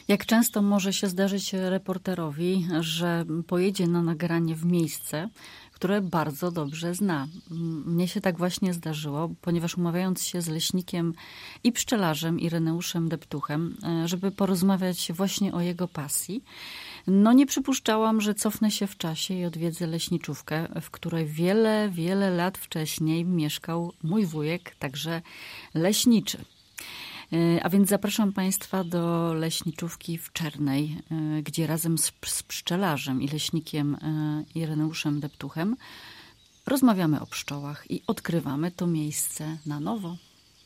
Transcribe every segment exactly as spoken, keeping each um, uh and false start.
Jak często może się zdarzyć reporterowi, że pojedzie na nagranie w miejsce, które bardzo dobrze zna. Mnie się tak właśnie zdarzyło, ponieważ umawiając się z leśnikiem i pszczelarzem Ireneuszem Deptuchem, żeby porozmawiać właśnie o jego pasji, no nie przypuszczałam, że cofnę się w czasie i odwiedzę leśniczówkę, w której wiele, wiele lat wcześniej mieszkał mój wujek, także leśniczy. A więc zapraszam Państwa do leśniczówki w Czernej, gdzie razem z, z pszczelarzem i leśnikiem Ireneuszem Deptuchem rozmawiamy o pszczołach i odkrywamy to miejsce na nowo.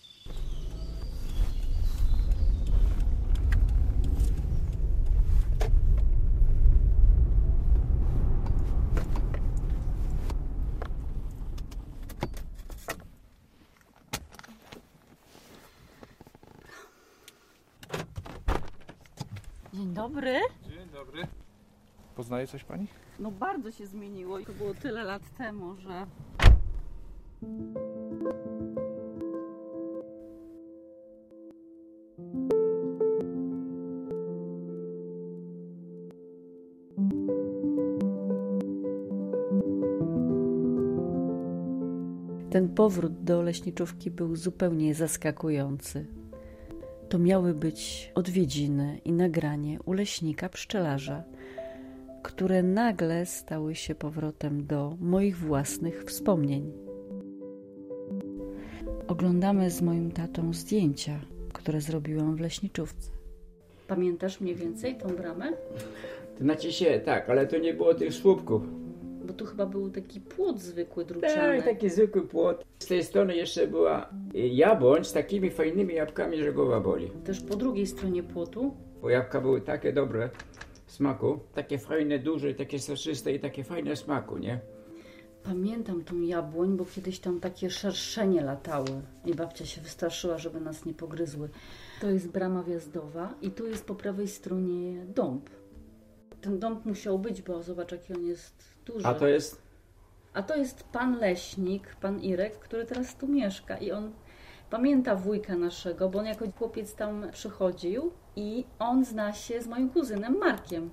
Dzień dobry. Dzień dobry. Poznaje coś pani? No bardzo się zmieniło i to było tyle lat temu, że... Ten powrót do leśniczówki był zupełnie zaskakujący. To miały być odwiedziny i nagranie u leśnika pszczelarza, które nagle stały się powrotem do moich własnych wspomnień. Oglądamy z moim tatą zdjęcia, które zrobiłam w leśniczówce. Pamiętasz mniej więcej tą bramę? To znaczy się, tak, ale to nie było tych słupków. Bo tu chyba był taki płot zwykły, druciany. Tak, taki zwykły płot. Z tej strony jeszcze była jabłoń z takimi fajnymi jabłkami, że głowa boli. Też po drugiej stronie płotu. Bo jabłka były takie dobre w smaku. Takie fajne, duże, takie soczyste i takie fajne w smaku, nie? Pamiętam tą jabłoń, bo kiedyś tam takie szerszenie latały i babcia się wystraszyła, żeby nas nie pogryzły. To jest brama wjazdowa i tu jest po prawej stronie dąb. Ten dąb musiał być, bo zobacz, jaki on jest duży. A to jest? A to jest pan leśnik, pan Irek, który teraz tu mieszka i on pamięta wujka naszego, bo on jako chłopiec tam przychodził i on zna się z moim kuzynem Markiem.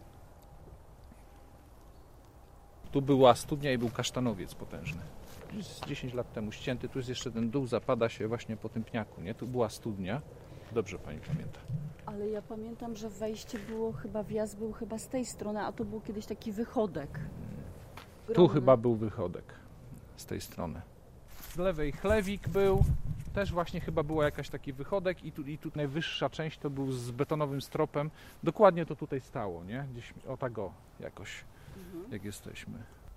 Tu była studnia i był kasztanowiec potężny. Z dziesięć lat temu ścięty. Tu jest jeszcze ten dół, zapada się właśnie po tym pniaku, nie? Tu była studnia. Dobrze pani pamięta. Ale ja pamiętam, że wejście było chyba, wjazd był chyba z tej strony, a to był kiedyś taki wychodek. Tu Grony. chyba był wychodek z tej strony. Z lewej chlewik był, też właśnie chyba była jakaś taki wychodek i tu, i tu najwyższa część to był z betonowym stropem. Dokładnie to tutaj stało, nie? Gdzieś o tak o, jakoś, mhm. jak jesteśmy.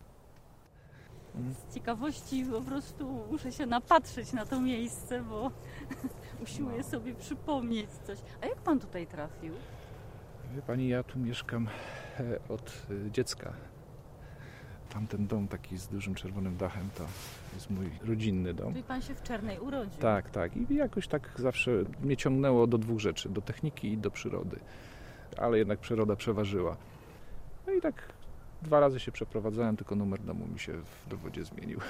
Z ciekawości po prostu muszę się napatrzeć na to miejsce, bo usiłuję no. sobie przypomnieć coś. A jak pan tutaj trafił? Wie pani, ja tu mieszkam od dziecka. Tamten dom taki z dużym czerwonym dachem to jest mój rodzinny dom. Czyli pan się w Czernej urodził. Tak, tak. I jakoś tak zawsze mnie ciągnęło do dwóch rzeczy. Do techniki i do przyrody. Ale jednak przyroda przeważyła. No i tak dwa razy się przeprowadzałem, tylko numer domu mi się w dowodzie zmienił.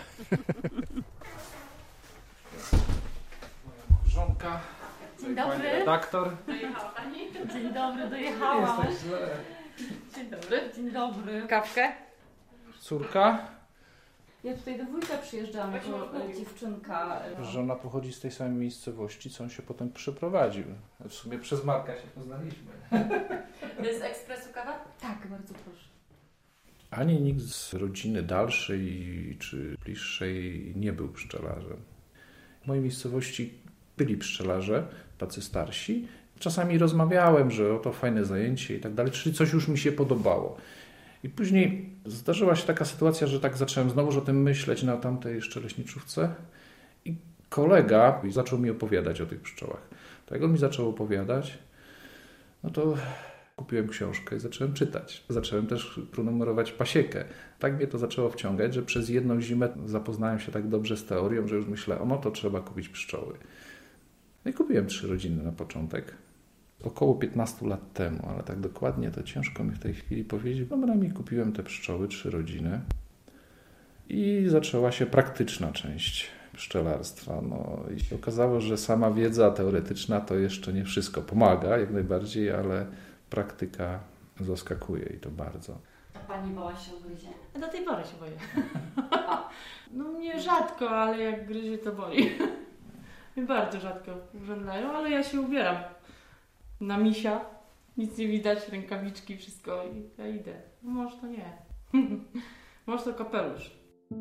Żonka. Dzień dobry. Redaktor. Dojechała pani? Dzień dobry, dojechałam. Jesteś źle. Dzień dobry. Dzień dobry. Kawkę? Córka. Ja tutaj do wujka przyjeżdżałam jako dziewczynka. Żona pochodzi z tej samej miejscowości, co on się potem przyprowadził. W sumie przez Marka się poznaliśmy. To jest ekspresu kawa? Tak, bardzo proszę. Ani nikt z rodziny dalszej czy bliższej nie był pszczelarzem. W mojej miejscowości byli pszczelarze, tacy starsi. Czasami rozmawiałem, że oto fajne zajęcie i tak dalej, czyli coś już mi się podobało. I później zdarzyła się taka sytuacja, że tak zacząłem znowuż o tym myśleć na tamtej jeszcze leśniczówce i kolega zaczął mi opowiadać o tych pszczołach. To jak on mi zaczął opowiadać, no to kupiłem książkę i zacząłem czytać. Zacząłem też prenumerować pasiekę. Tak mnie to zaczęło wciągać, że przez jedną zimę zapoznałem się tak dobrze z teorią, że już myślę, o no to trzeba kupić pszczoły. No i kupiłem trzy rodziny na początek. Około piętnaście lat temu, ale tak dokładnie to ciężko mi w tej chwili powiedzieć. Dobra, mi kupiłem te pszczoły, trzy rodziny i zaczęła się praktyczna część pszczelarstwa. No i się okazało, że sama wiedza teoretyczna to jeszcze nie wszystko. Pomaga jak najbardziej, ale praktyka zaskakuje i to bardzo. A pani bała się ugryzie? Do tej pory się boję. No mnie rzadko, ale jak gryzie to boli. Mnie bardzo rzadko urzędają, ale ja się ubieram na misia. Nic nie widać, rękawiczki, wszystko i ja idę. No może to nie. Może to kapelusz.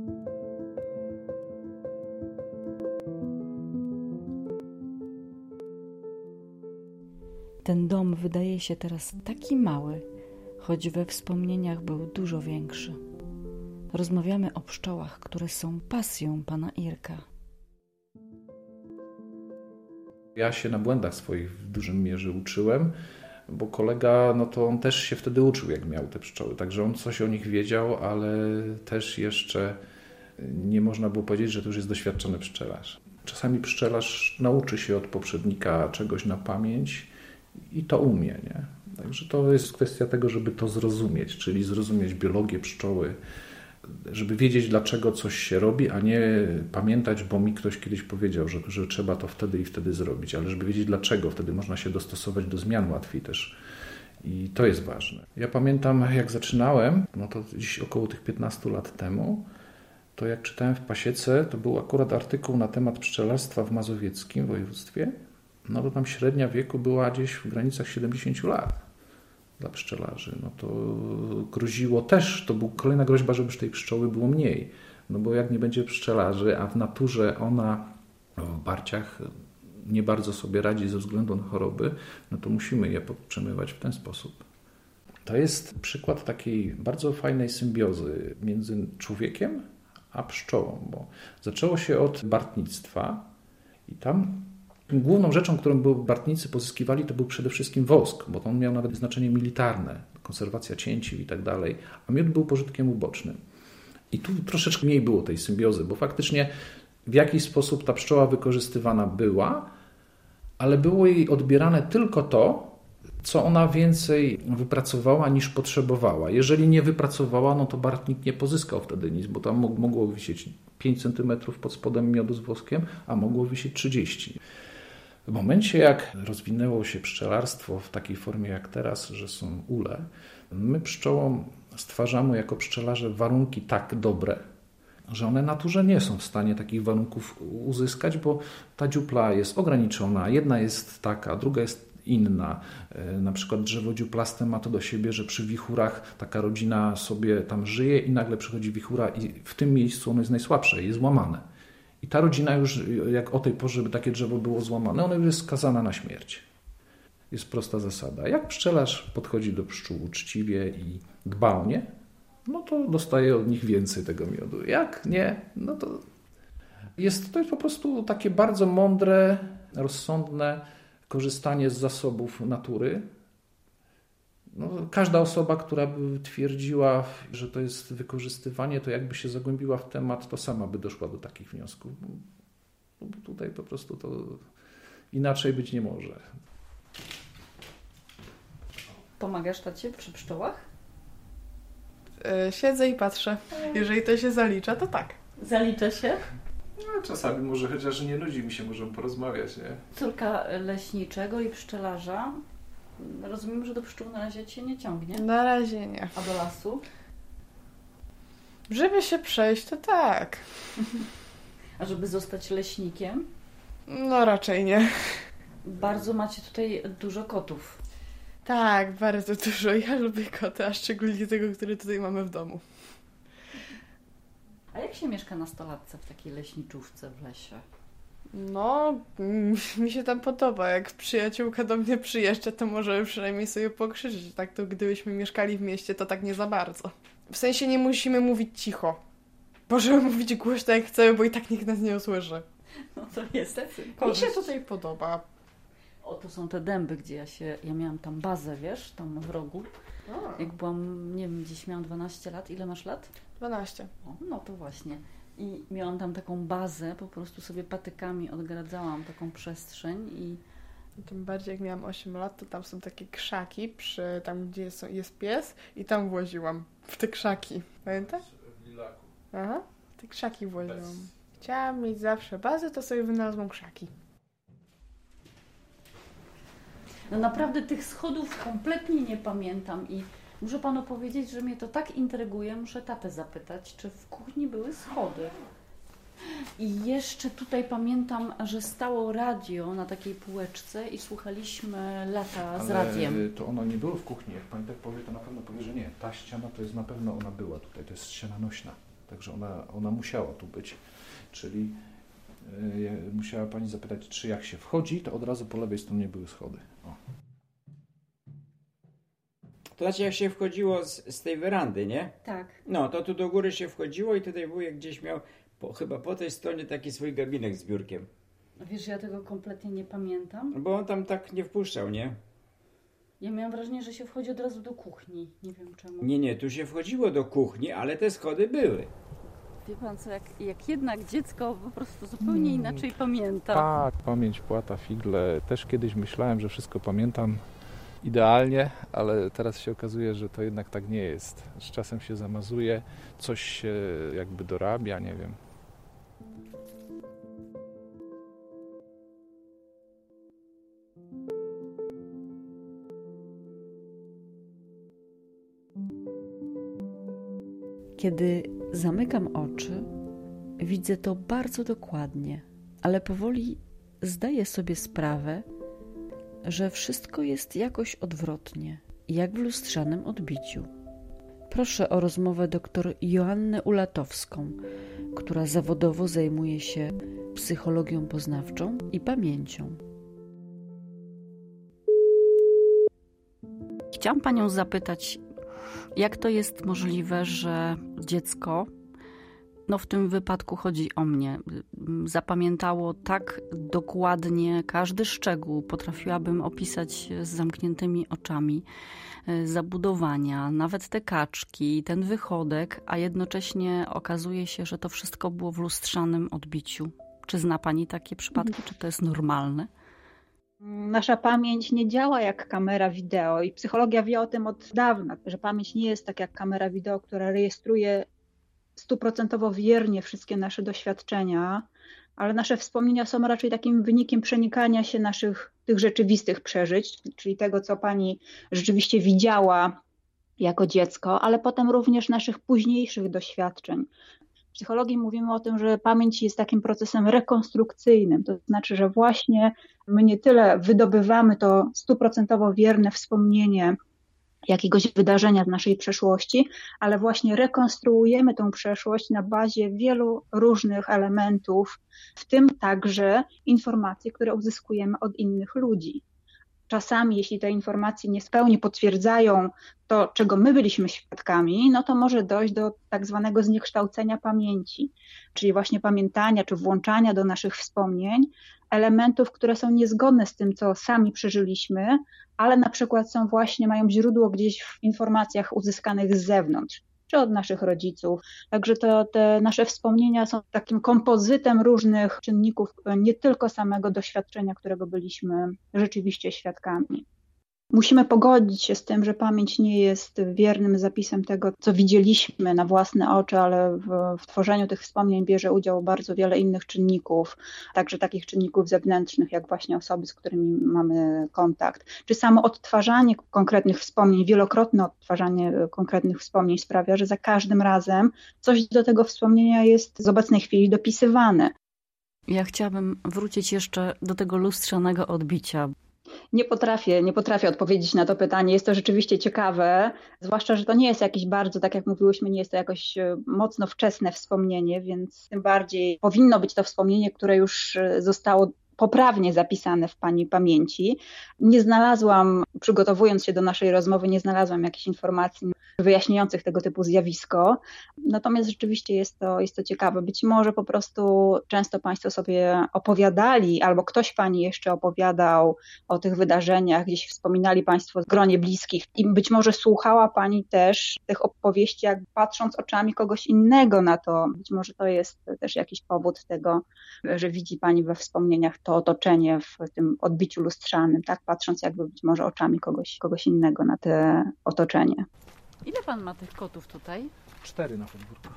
Ten dom wydaje się teraz taki mały, choć we wspomnieniach był dużo większy. Rozmawiamy o pszczołach, które są pasją pana Irka. Ja się na błędach swoich w dużym mierze uczyłem, bo kolega, no to on też się wtedy uczył, jak miał te pszczoły. Także on coś o nich wiedział, ale też jeszcze nie można było powiedzieć, że to już jest doświadczony pszczelarz. Czasami pszczelarz nauczy się od poprzednika czegoś na pamięć i to umie, nie? Także to jest kwestia tego, żeby to zrozumieć, czyli zrozumieć biologię pszczoły, żeby wiedzieć, dlaczego coś się robi, a nie pamiętać, bo mi ktoś kiedyś powiedział, że, że trzeba to wtedy i wtedy zrobić, ale żeby wiedzieć dlaczego, wtedy można się dostosować do zmian łatwiej też i to jest ważne. Ja pamiętam, jak zaczynałem, no to dziś około tych piętnastu lat temu, to jak czytałem w Pasiece, to był akurat artykuł na temat pszczelarstwa w mazowieckim województwie, no to tam średnia wieku była gdzieś w granicach siedemdziesięciu lat. Dla pszczelarzy, no to groziło też, to była kolejna groźba, żeby tej pszczoły było mniej. No bo jak nie będzie pszczelarzy, a w naturze ona w barciach nie bardzo sobie radzi ze względu na choroby, no to musimy je podtrzymywać w ten sposób. To jest przykład takiej bardzo fajnej symbiozy między człowiekiem a pszczołą, bo zaczęło się od bartnictwa i tam główną rzeczą, którą bartnicy pozyskiwali, to był przede wszystkim wosk, bo on miał nawet znaczenie militarne, konserwacja cięciw i tak dalej, a miód był pożytkiem ubocznym. I tu troszeczkę mniej było tej symbiozy, bo faktycznie w jakiś sposób ta pszczoła wykorzystywana była, ale było jej odbierane tylko to, co ona więcej wypracowała niż potrzebowała. Jeżeli nie wypracowała, no to bartnik nie pozyskał wtedy nic, bo tam mogło wisieć pięć centymetrów pod spodem miodu z woskiem, a mogło wisieć trzydzieści. W momencie, jak rozwinęło się pszczelarstwo w takiej formie jak teraz, że są ule, my pszczołom stwarzamy jako pszczelarze warunki tak dobre, że one naturze nie są w stanie takich warunków uzyskać, bo ta dziupla jest ograniczona, jedna jest taka, druga jest inna. Na przykład drzewo dziuplaste ma to do siebie, że przy wichurach taka rodzina sobie tam żyje i nagle przychodzi wichura i w tym miejscu ono jest najsłabsze, jest złamane. I ta rodzina już, jak o tej porze by takie drzewo było złamane, ona już jest skazana na śmierć. Jest prosta zasada. Jak pszczelarz podchodzi do pszczół uczciwie i dba o nie, no to dostaje od nich więcej tego miodu. Jak nie, no to jest to jest po prostu takie bardzo mądre, rozsądne korzystanie z zasobów natury. No, każda osoba, która by twierdziła, że to jest wykorzystywanie, to jakby się zagłębiła w temat, to sama by doszła do takich wniosków. Bo tutaj po prostu to inaczej być nie może. Pomagasz tacie przy pszczołach? Siedzę i patrzę. Jeżeli to się zalicza, to tak. Zalicza się? No, czasami może, chociaż nie nudzi mi się, możemy porozmawiać, nie? Córka leśniczego i pszczelarza. Rozumiem, że do pszczół na razie cię nie ciągnie. Na razie nie. A do lasu? Żeby się przejść, to tak. A żeby zostać leśnikiem? No raczej nie. Bardzo macie tutaj dużo kotów. Tak, bardzo dużo. Ja lubię koty, a szczególnie tego, który tutaj mamy w domu. A jak się mieszka nastolatce w takiej leśniczówce w lesie? No, mi się tam podoba. Jak przyjaciółka do mnie przyjeżdża, to możemy przynajmniej sobie pokrzyczeć. Tak to gdybyśmy mieszkali w mieście, to tak nie za bardzo. W sensie nie musimy mówić cicho. Możemy mówić głośno jak chcemy, bo i tak nikt nas nie usłyszy. No to jest. Mi się tutaj podoba. O, to są te dęby, gdzie ja się, ja miałam tam bazę, wiesz, tam w rogu. A. Jak byłam, nie wiem, gdzieś miałam dwanaście lat. Ile masz lat? dwanaście. O, no to właśnie. I miałam tam taką bazę, po prostu sobie patykami odgradzałam taką przestrzeń i... Tym bardziej jak miałam osiem lat, to tam są takie krzaki, przy, tam gdzie jest, jest pies i tam właziłam w te krzaki. Pamiętasz? W Lilaku. Aha, w te krzaki właziłam. Bez. Chciałam mieć zawsze bazę, to sobie wynalazłam krzaki. No naprawdę tych schodów kompletnie nie pamiętam i muszę panu powiedzieć, że mnie to tak intryguje, muszę tatę zapytać, czy w kuchni były schody. I jeszcze tutaj pamiętam, że stało radio na takiej półeczce i słuchaliśmy Lata z radiem. Ale to ono nie było w kuchni. Jak pani tak powie, to na pewno powie, że nie. Ta ściana to jest na pewno ona była tutaj. To jest ściana nośna. Także ona, ona musiała tu być. Czyli yy, musiała pani zapytać, czy jak się wchodzi, to od razu po lewej stronie były schody. O. To znaczy jak się wchodziło z, z tej werandy, nie? Tak. No, to tu do góry się wchodziło i tutaj wujek gdzieś miał po, chyba po tej stronie taki swój gabinet z biurkiem. Wiesz, ja tego kompletnie nie pamiętam. Bo on tam tak nie wpuszczał, nie? Ja miałam wrażenie, że się wchodzi od razu do kuchni. Nie wiem czemu. Nie, nie, tu się wchodziło do kuchni, ale te schody były. Wie pan co, jak, jak jednak dziecko po prostu zupełnie inaczej pamięta. Tak, pamięć płata figle. Też kiedyś myślałem, że wszystko pamiętam idealnie, ale teraz się okazuje, że to jednak tak nie jest. Z czasem się zamazuje, coś się jakby dorabia, nie wiem. Kiedy zamykam oczy, widzę to bardzo dokładnie, ale powoli zdaję sobie sprawę, że wszystko jest jakoś odwrotnie, jak w lustrzanym odbiciu. Proszę o rozmowę dr Joannę Ulatowską, która zawodowo zajmuje się psychologią poznawczą i pamięcią. Chciałam panią zapytać, jak to jest możliwe, że dziecko, no w tym wypadku chodzi o mnie, zapamiętało tak dokładnie każdy szczegół, potrafiłabym opisać z zamkniętymi oczami, zabudowania, nawet te kaczki, ten wychodek, a jednocześnie okazuje się, że to wszystko było w lustrzanym odbiciu. Czy zna pani takie przypadki, czy to jest normalne? Nasza pamięć nie działa jak kamera wideo i psychologia wie o tym od dawna, że pamięć nie jest tak jak kamera wideo, która rejestruje stuprocentowo wiernie wszystkie nasze doświadczenia, ale nasze wspomnienia są raczej takim wynikiem przenikania się naszych tych rzeczywistych przeżyć, czyli tego, co pani rzeczywiście widziała jako dziecko, ale potem również naszych późniejszych doświadczeń. W psychologii mówimy o tym, że pamięć jest takim procesem rekonstrukcyjnym, to znaczy, że właśnie my nie tyle wydobywamy to stuprocentowo wierne wspomnienie jakiegoś wydarzenia z naszej przeszłości, ale właśnie rekonstruujemy tą przeszłość na bazie wielu różnych elementów, w tym także informacji, które uzyskujemy od innych ludzi. Czasami, jeśli te informacje nie w pełni potwierdzają to, czego my byliśmy świadkami, no to może dojść do tak zwanego zniekształcenia pamięci, czyli właśnie pamiętania czy włączania do naszych wspomnień elementów, które są niezgodne z tym, co sami przeżyliśmy, ale na przykład są właśnie, mają źródło gdzieś w informacjach uzyskanych z zewnątrz, czy od naszych rodziców. Także to, te nasze wspomnienia są takim kompozytem różnych czynników, nie tylko samego doświadczenia, którego byliśmy rzeczywiście świadkami. Musimy pogodzić się z tym, że pamięć nie jest wiernym zapisem tego, co widzieliśmy na własne oczy, ale w, w tworzeniu tych wspomnień bierze udział bardzo wiele innych czynników, także takich czynników zewnętrznych, jak właśnie osoby, z którymi mamy kontakt. Czy samo odtwarzanie konkretnych wspomnień, wielokrotne odtwarzanie konkretnych wspomnień sprawia, że za każdym razem coś do tego wspomnienia jest z obecnej chwili dopisywane. Ja chciałabym wrócić jeszcze do tego lustrzanego odbicia. Nie potrafię, nie potrafię odpowiedzieć na to pytanie. Jest to rzeczywiście ciekawe, zwłaszcza, że to nie jest jakieś bardzo, tak jak mówiłyśmy, nie jest to jakoś mocno wczesne wspomnienie, więc tym bardziej powinno być to wspomnienie, które już zostało poprawnie zapisane w pani pamięci. Nie znalazłam, przygotowując się do naszej rozmowy, nie znalazłam jakichś informacji wyjaśniających tego typu zjawisko. Natomiast rzeczywiście jest to, jest to ciekawe. Być może po prostu często państwo sobie opowiadali, albo ktoś pani jeszcze opowiadał o tych wydarzeniach, gdzieś wspominali państwo w gronie bliskich i być może słuchała pani też tych opowieści, jak patrząc oczami kogoś innego na to. Być może to jest też jakiś powód tego, że widzi pani we wspomnieniach to otoczenie w tym odbiciu lustrzanym, tak? Patrząc jakby być może oczami kogoś, kogoś innego na to otoczenie. Ile pan ma tych kotów tutaj? Cztery na podwórku.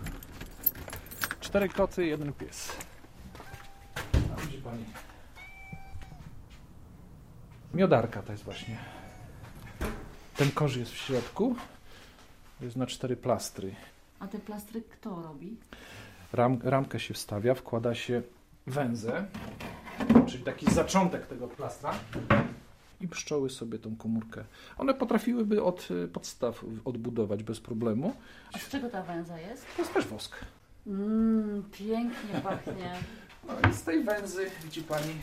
Cztery koty i jeden pies. A widzi pani. Miodarka to jest właśnie. Ten kosz jest w środku. Jest na cztery plastry. A te plastry kto robi? Ram, ramkę się wstawia, wkłada się węzę, czyli taki zaczątek tego plastra i pszczoły sobie tą komórkę. One potrafiłyby od podstaw odbudować bez problemu. A z czego ta węza jest? To jest też wosk. Mmm, pięknie pachnie. No i z tej węzy, widzi pani,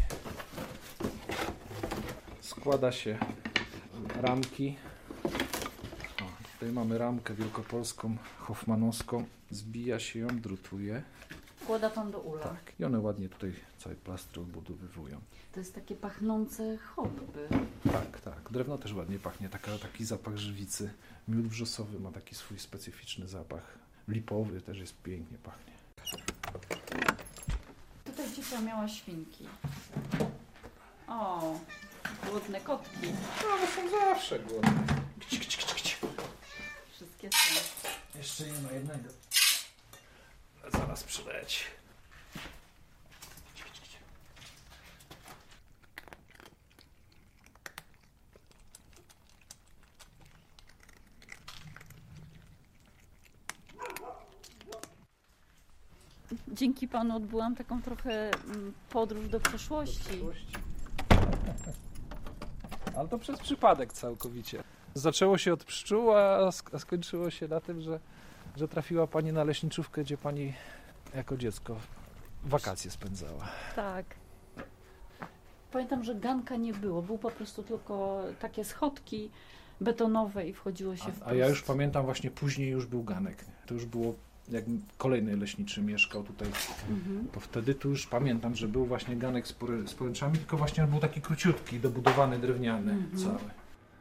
składa się ramki. O, tutaj mamy ramkę wielkopolską, hoffmanowską. Zbija się ją, drutuje. Wkłada pan do ula. Tak. I one ładnie tutaj cały plastr odbudowywują. To jest takie pachnące hobby. Tak, tak. Drewno też ładnie pachnie. Taka, taki zapach żywicy. Miód wrzosowy ma taki swój specyficzny zapach. Lipowy też jest pięknie pachnie. Tutaj ciocia miała świnki. O, głodne kotki. No, one są zawsze głodne. Kci, kci, kci, kci. Wszystkie są. Jeszcze nie ma jednego. Zaraz przyleci. Dzięki panu odbyłam taką trochę mm, podróż do przeszłości. Ale to przez przypadek całkowicie. Zaczęło się od pszczół, a skończyło się na tym, że, że trafiła pani na leśniczówkę, gdzie pani jako dziecko wakacje spędzała. Tak. Pamiętam, że ganka nie było. Był po prostu tylko takie schodki betonowe i wchodziło się w A, a ja już pamiętam, właśnie później już był ganek. To już było, jak kolejny leśniczy mieszkał tutaj, Mhm. to wtedy tu już pamiętam, że był właśnie ganek z, pory, z poręczami, tylko właśnie on był taki króciutki, dobudowany, drewniany Mhm. cały.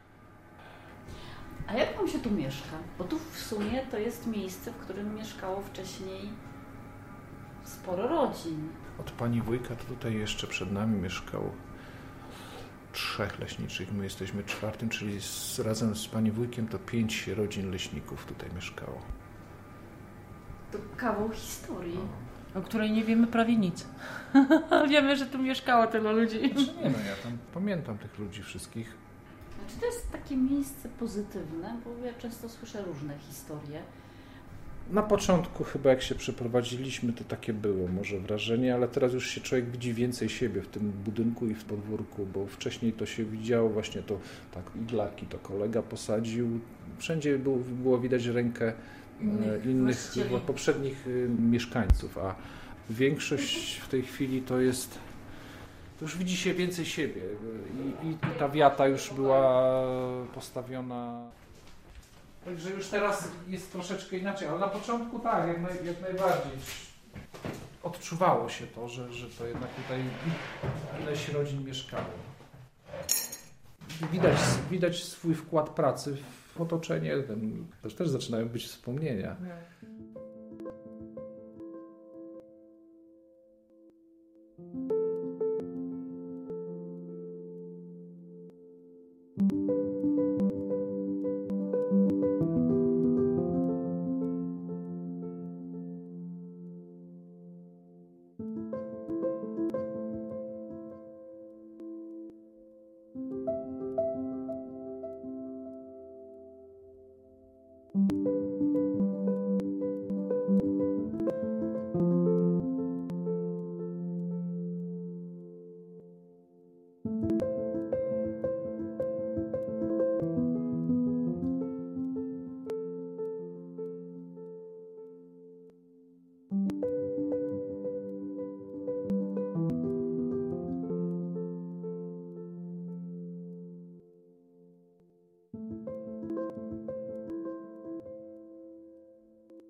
A jak wam się tu mieszka? Bo tu w sumie to jest miejsce, w którym mieszkało wcześniej sporo rodzin. Od pani wujka to tutaj jeszcze przed nami mieszkało trzech leśniczych. My jesteśmy czwartym, czyli z, razem z pani wujkiem to pięć rodzin leśników tutaj mieszkało. To kawał historii. O której nie wiemy prawie nic. Wiemy, że tu mieszkało tyle ludzi. Znaczy nie no, ja tam pamiętam tych ludzi wszystkich. Znaczy to jest takie miejsce pozytywne, bo ja często słyszę różne historie. Na początku chyba jak się przeprowadziliśmy, to takie było może wrażenie, ale teraz już się człowiek widzi więcej siebie w tym budynku i w podwórku, bo wcześniej to się widziało właśnie to tak iglaki, to kolega posadził. Wszędzie było, było widać rękę Innych, innych właścicieli. poprzednich mieszkańców, a większość w tej chwili to jest, to już widzi się więcej siebie i, i, i ta wiata już była postawiona. Także już teraz jest troszeczkę inaczej, ale na początku tak, jak, naj, jak najbardziej odczuwało się to, że, że to jednak tutaj ileś rodzin mieszkało. Widać, widać swój wkład pracy w otoczenie, to też zaczynają być wspomnienia.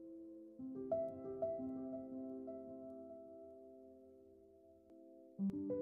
Thank you.